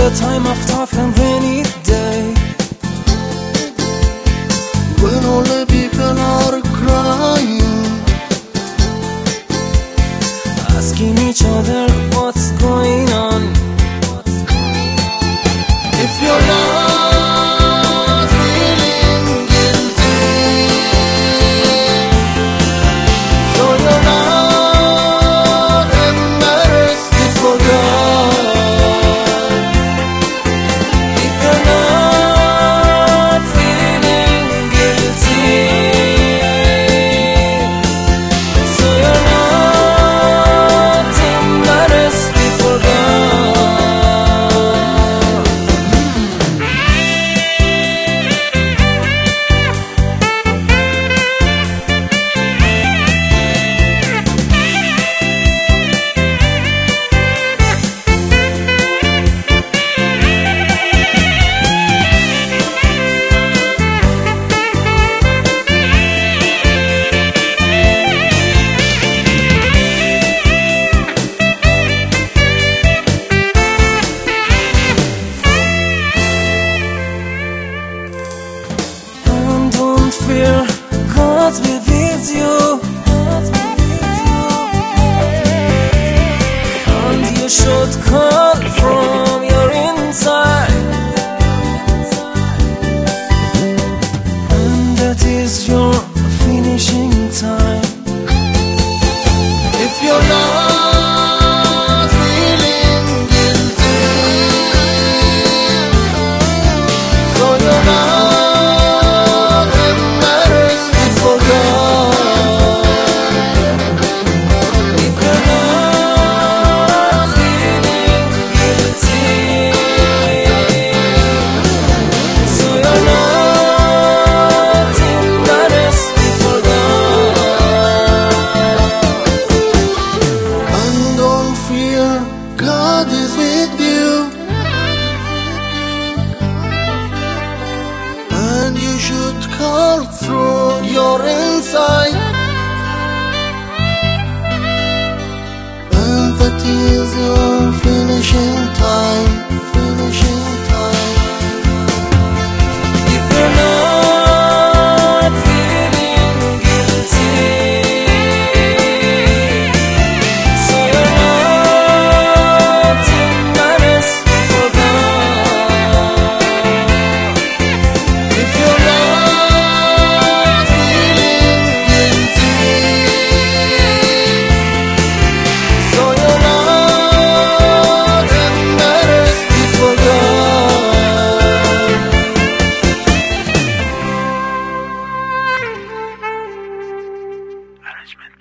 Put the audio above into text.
the time of tough and rainy day, when all the people are crying, asking each other what's going on. if you're not feeling guilty, so you're not embarrassed before God. If you're not feeling guilty, so you're not embarrassed before God. Fear, God's with you, and you should call from your inside, and that is your finishing time. if you're not feeling guilty, so you're not embarrassed before God. If you're not feeling guilty, so you're not embarrassed before God. And don't fear, God is with you, and you should call through your inside, and that is your finishing time, finishing time. If you're not feeling guilty, so you're not embarrassed before God. If you're not feeling guilty, so you're not embarrassed before God. Management.